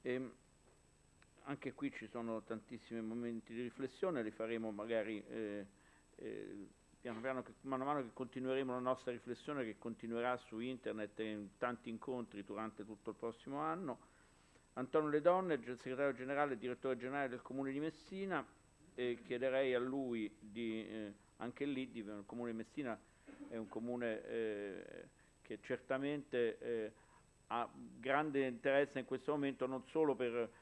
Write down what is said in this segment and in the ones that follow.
Anche qui ci sono tantissimi momenti di riflessione, li faremo magari piano piano, mano a mano che continueremo la nostra riflessione, che continuerà su internet e in tanti incontri durante tutto il prossimo anno. Antonio Le Donne, segretario generale e direttore generale del Comune di Messina, chiederei a lui anche lì, il Comune di Messina è un comune che certamente ha grande interesse in questo momento, non solo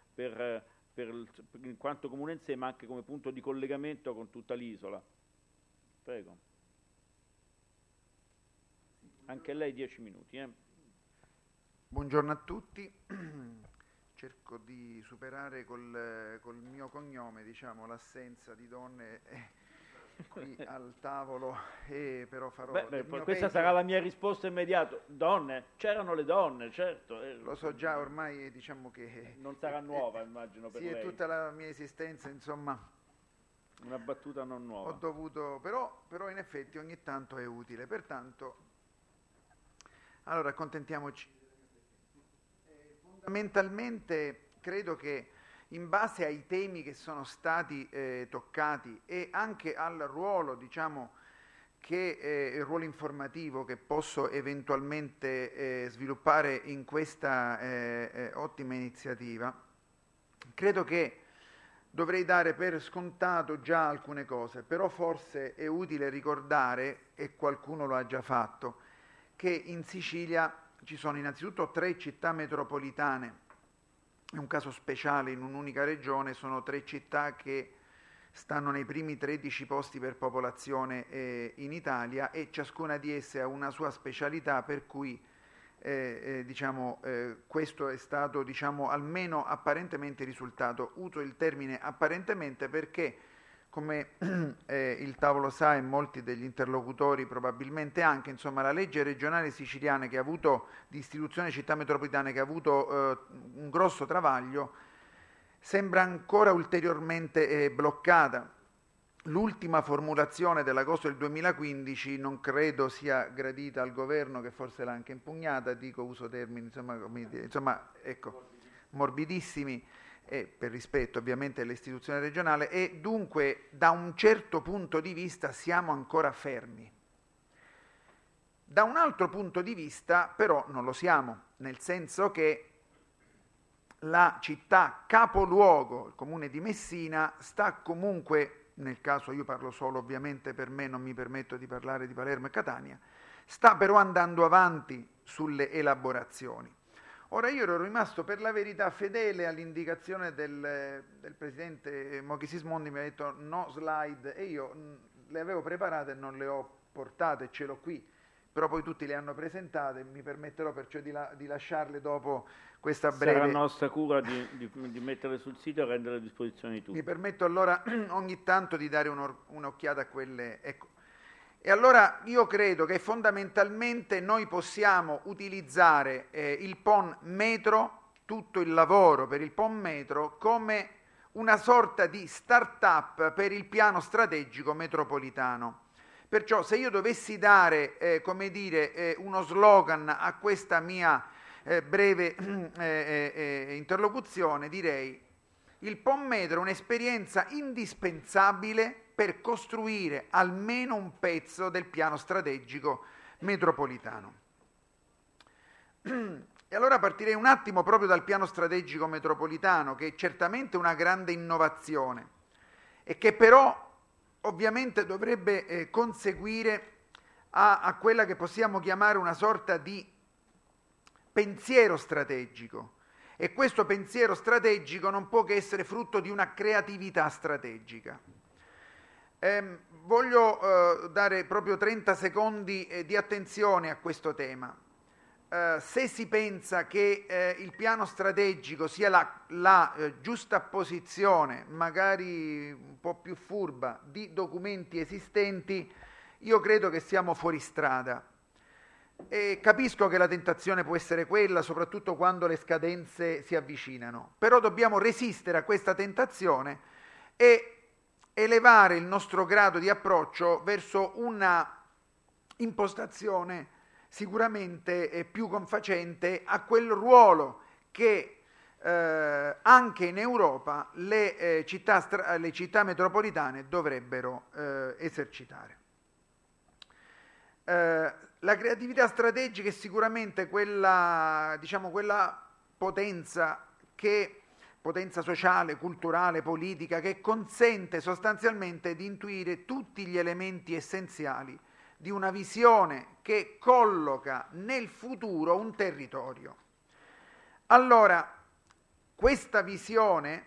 in quanto comune in sé, ma anche come punto di collegamento con tutta l'isola. Prego. Anche lei 10 minuti. Buongiorno a tutti. Cerco di superare col mio cognome, diciamo, l'assenza di donne qui al tavolo, e però farò questa peggio. sarà la mia risposta immediata. Donne? C'erano le donne, certo. Lo so già, ormai diciamo che non sarà nuova, immagino, per lei. Sì, tutta la mia esistenza, insomma. Una battuta non nuova. Ho dovuto, però in effetti ogni tanto è utile, pertanto, allora accontentiamoci. Fondamentalmente credo che in base ai temi che sono stati toccati e anche al ruolo, diciamo, il ruolo informativo che posso eventualmente sviluppare in questa ottima iniziativa, credo che dovrei dare per scontato già alcune cose, però forse è utile ricordare, e qualcuno lo ha già fatto, che in Sicilia ci sono innanzitutto 3 città metropolitane. È un caso speciale in un'unica regione, sono 3 città che stanno nei primi 13 posti per popolazione in Italia, e ciascuna di esse ha una sua specialità, per cui questo è stato, diciamo, almeno apparentemente risultato. Uso il termine apparentemente perché, come il tavolo sa e molti degli interlocutori probabilmente anche, insomma, la legge regionale siciliana che ha avuto, di istituzione città metropolitane, che ha avuto un grosso travaglio, sembra ancora ulteriormente bloccata. L'ultima formulazione dell'agosto del 2015 non credo sia gradita al governo, che forse l'ha anche impugnata, uso termini ecco, morbidissimi, e per rispetto ovviamente all'istituzione regionale, e dunque da un certo punto di vista siamo ancora fermi. Da un altro punto di vista però non lo siamo, nel senso che la città capoluogo, il comune di Messina, sta comunque, nel caso io parlo solo ovviamente per me, non mi permetto di parlare di Palermo e Catania, sta però andando avanti sulle elaborazioni. Ora, io ero rimasto per la verità fedele all'indicazione del presidente Mochi Sismondi, mi ha detto no slide, e io le avevo preparate e non le ho portate, ce l'ho qui, però poi tutti le hanno presentate, mi permetterò perciò di lasciarle dopo questa breve... Sarà nostra cura di metterle sul sito e rendere a disposizione di tutti. Mi permetto allora ogni tanto di dare un'occhiata a quelle... Ecco. E allora io credo che fondamentalmente noi possiamo utilizzare il PON metro, tutto il lavoro per il PON metro, come una sorta di start-up per il piano strategico metropolitano. Perciò se io dovessi dare, uno slogan a questa mia breve interlocuzione, direi: il PON metro è un'esperienza indispensabile per costruire almeno un pezzo del piano strategico metropolitano. E allora partirei un attimo proprio dal piano strategico metropolitano, che è certamente una grande innovazione e che però ovviamente dovrebbe conseguire a quella che possiamo chiamare una sorta di pensiero strategico, e questo pensiero strategico non può che essere frutto di una creatività strategica. Voglio dare proprio 30 secondi di attenzione a questo tema. Se si pensa che il piano strategico sia la giusta posizione, magari un po' più furba, di documenti esistenti, io credo che siamo fuori strada. E capisco che la tentazione può essere quella, soprattutto quando le scadenze si avvicinano, però dobbiamo resistere a questa tentazione e elevare il nostro grado di approccio verso una impostazione sicuramente più confacente a quel ruolo che anche in Europa le città metropolitane dovrebbero esercitare. La creatività strategica è sicuramente quella potenza sociale, culturale, politica, che consente sostanzialmente di intuire tutti gli elementi essenziali di una visione che colloca nel futuro un territorio. Allora, questa visione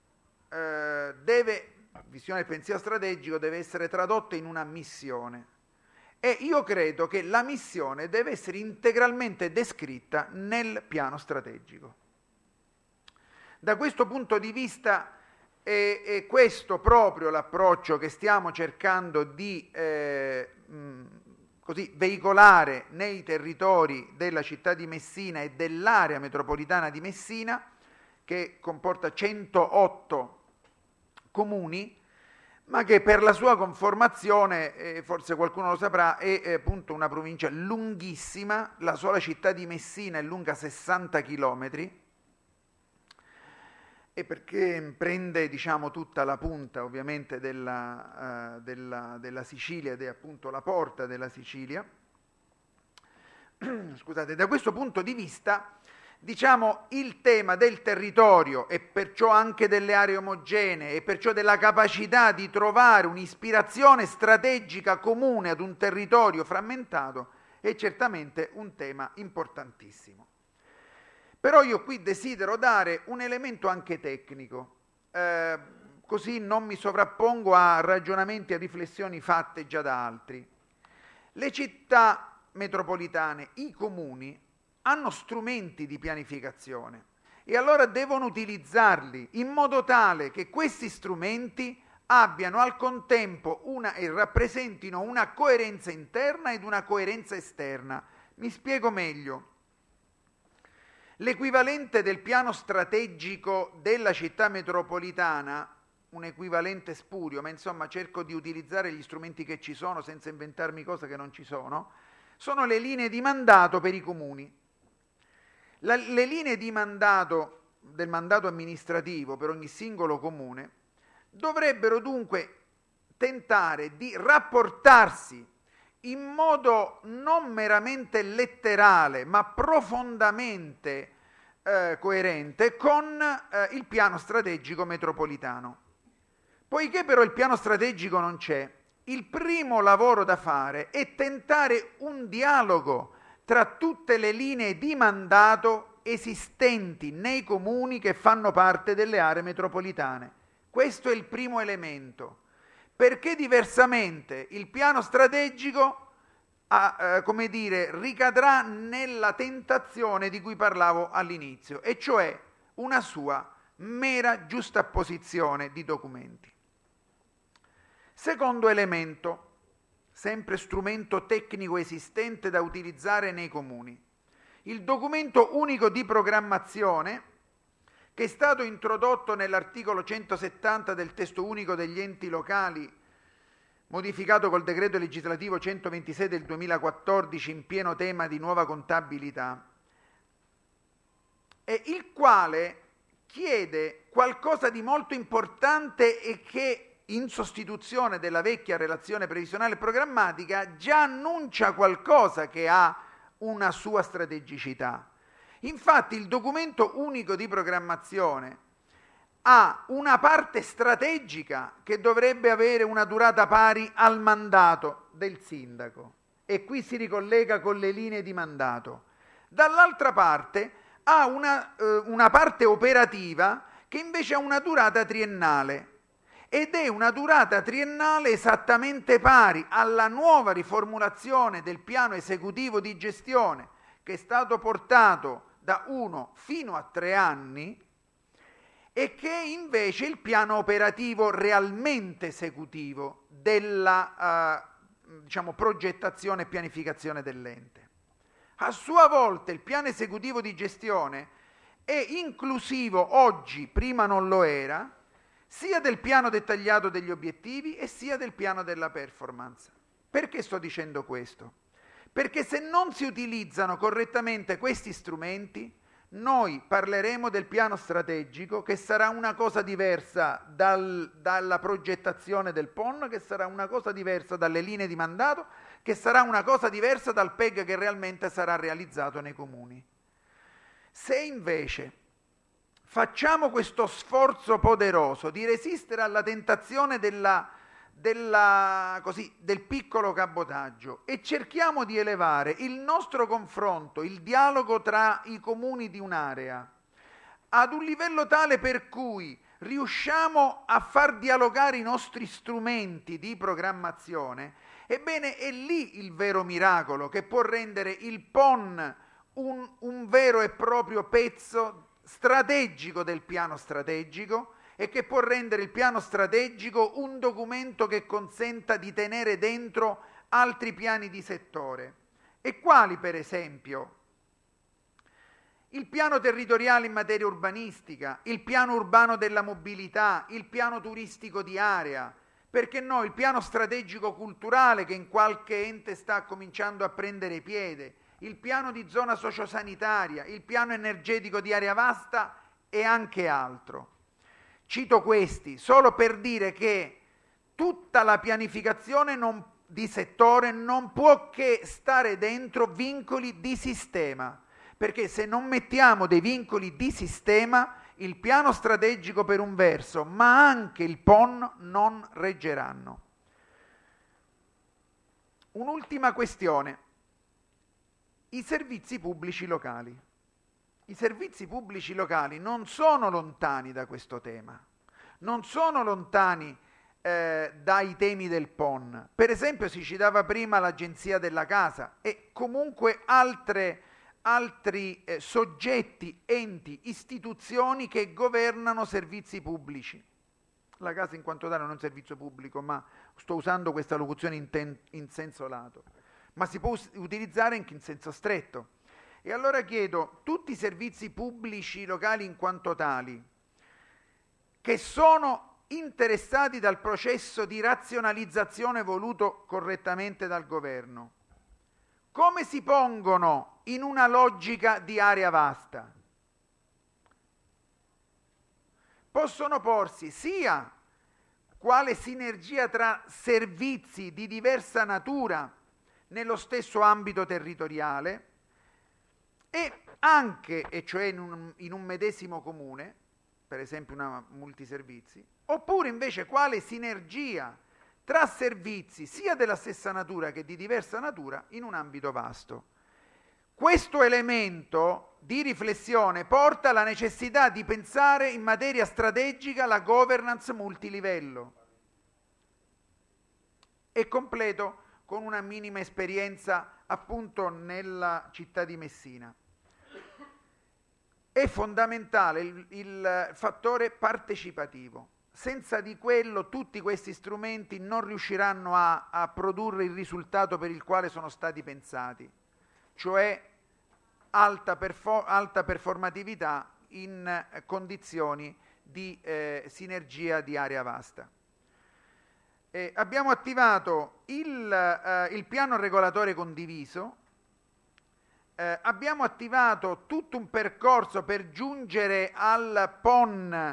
visione del pensiero strategico deve essere tradotta in una missione. E io credo che la missione deve essere integralmente descritta nel piano strategico. Da questo punto di vista è questo proprio l'approccio che stiamo cercando di veicolare nei territori della città di Messina e dell'area metropolitana di Messina, che comporta 108 comuni, ma che per la sua conformazione, forse qualcuno lo saprà, è appunto una provincia lunghissima. La sola città di Messina è lunga 60 chilometri, e perché prende tutta la punta ovviamente della Sicilia, ed è appunto la porta della Sicilia. Scusate, da questo punto di vista il tema del territorio, e perciò anche delle aree omogenee, e perciò della capacità di trovare un'ispirazione strategica comune ad un territorio frammentato, è certamente un tema importantissimo. Però io qui desidero dare un elemento anche tecnico, così non mi sovrappongo a ragionamenti e riflessioni fatte già da altri. Le città metropolitane, i comuni, hanno strumenti di pianificazione e allora devono utilizzarli in modo tale che questi strumenti abbiano al contempo e rappresentino una coerenza interna ed una coerenza esterna. Mi spiego meglio. L'equivalente del piano strategico della città metropolitana, un equivalente spurio, ma insomma cerco di utilizzare gli strumenti che ci sono senza inventarmi cose che non ci sono le linee di mandato per i comuni. Le linee di mandato del mandato amministrativo per ogni singolo comune dovrebbero dunque tentare di rapportarsi in modo non meramente letterale, ma profondamente coerente con il piano strategico metropolitano. Poiché però il piano strategico non c'è, il primo lavoro da fare è tentare un dialogo tra tutte le linee di mandato esistenti nei comuni che fanno parte delle aree metropolitane. Questo è il primo elemento, perché diversamente il piano strategico ricadrà nella tentazione di cui parlavo all'inizio, e cioè una sua mera giustapposizione di documenti. Secondo elemento, sempre strumento tecnico esistente da utilizzare nei comuni, il documento unico di programmazione, che è stato introdotto nell'articolo 170 del testo unico degli enti locali, modificato col decreto legislativo 126 del 2014 in pieno tema di nuova contabilità, e il quale chiede qualcosa di molto importante e che, in sostituzione della vecchia relazione previsionale e programmatica, già annuncia qualcosa che ha una sua strategicità. Infatti il documento unico di programmazione ha una parte strategica che dovrebbe avere una durata pari al mandato del sindaco, e qui si ricollega con le linee di mandato. Dall'altra parte ha una parte operativa che invece ha una durata triennale, ed è una durata triennale esattamente pari alla nuova riformulazione del piano esecutivo di gestione, che è stato portato da 1 fino a 3 anni, e che è invece il piano operativo realmente esecutivo della progettazione e pianificazione dell'ente. A sua volta il piano esecutivo di gestione è inclusivo oggi, prima non lo era, sia del piano dettagliato degli obiettivi e sia del piano della performance. Perché sto dicendo questo? Perché se non si utilizzano correttamente questi strumenti, noi parleremo del piano strategico, che sarà una cosa diversa dalla progettazione del PON, che sarà una cosa diversa dalle linee di mandato, che sarà una cosa diversa dal PEG che realmente sarà realizzato nei comuni. Se invece facciamo questo sforzo poderoso di resistere alla tentazione del piccolo cabotaggio e cerchiamo di elevare il nostro confronto, il dialogo tra i comuni di un'area ad un livello tale per cui riusciamo a far dialogare i nostri strumenti di programmazione, ebbene è lì il vero miracolo che può rendere il PON un vero e proprio pezzo strategico del piano strategico e che può rendere il piano strategico un documento che consenta di tenere dentro altri piani di settore. E quali, per esempio? Il piano territoriale in materia urbanistica, il piano urbano della mobilità, il piano turistico di area, perché no, il piano strategico culturale che in qualche ente sta cominciando a prendere piede, il piano di zona sociosanitaria, il piano energetico di area vasta e anche altro. Cito questi solo per dire che tutta la pianificazione di settore non può che stare dentro vincoli di sistema, perché se non mettiamo dei vincoli di sistema, il piano strategico per un verso, ma anche il PON non reggeranno. Un'ultima questione. I servizi pubblici locali. I servizi pubblici locali non sono lontani da questo tema, non sono lontani dai temi del PON. Per esempio si citava prima l'Agenzia della Casa e comunque altri soggetti, enti, istituzioni che governano servizi pubblici. La casa in quanto tale non è un servizio pubblico, ma sto usando questa locuzione in senso lato, ma si può utilizzare anche in senso stretto. E allora chiedo, tutti i servizi pubblici locali in quanto tali, che sono interessati dal processo di razionalizzazione voluto correttamente dal governo, come si pongono in una logica di area vasta? Possono porsi sia quale sinergia tra servizi di diversa natura nello stesso ambito territoriale e anche, e cioè in un medesimo comune, per esempio una multiservizi, oppure invece quale sinergia tra servizi sia della stessa natura che di diversa natura in un ambito vasto. Questo elemento di riflessione porta alla necessità di pensare in materia strategica la governance multilivello. E completo con una minima esperienza appunto nella città di Messina. È fondamentale il fattore partecipativo. Senza di quello tutti questi strumenti non riusciranno a produrre il risultato per il quale sono stati pensati, cioè alta performatività in condizioni di sinergia di area vasta. Abbiamo attivato il piano regolatore condiviso, abbiamo attivato tutto un percorso per giungere al PON,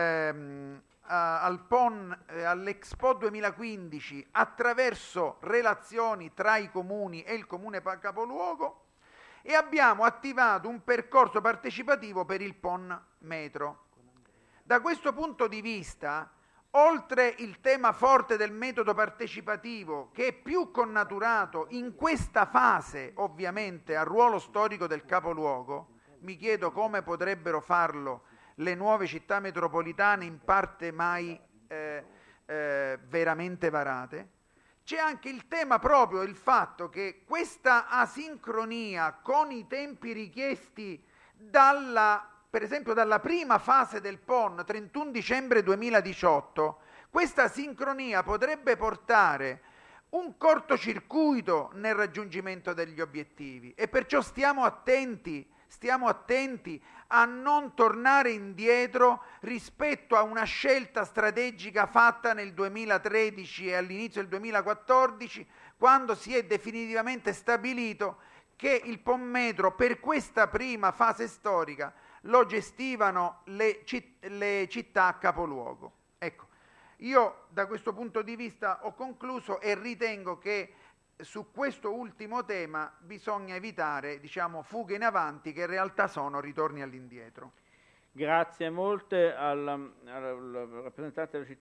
all'Expo 2015 attraverso relazioni tra i comuni e il comune capoluogo, e abbiamo attivato un percorso partecipativo per il PON metro. Da questo punto di vista, oltre il tema forte del metodo partecipativo, che è più connaturato in questa fase ovviamente al ruolo storico del capoluogo, mi chiedo come potrebbero farlo le nuove città metropolitane in parte mai veramente varate. C'è anche il tema proprio, il fatto che questa asincronia con i tempi richiesti per esempio dalla prima fase del PON, 31 dicembre 2018, questa sincronia potrebbe portare un cortocircuito nel raggiungimento degli obiettivi, e perciò stiamo attenti a non tornare indietro rispetto a una scelta strategica fatta nel 2013 e all'inizio del 2014, quando si è definitivamente stabilito che il Pommetro per questa prima fase storica lo gestivano le città capoluogo. Ecco, io da questo punto di vista ho concluso e ritengo che su questo ultimo tema bisogna evitare, diciamo, fughe in avanti che in realtà sono ritorni all'indietro. Grazie molte al rappresentante della città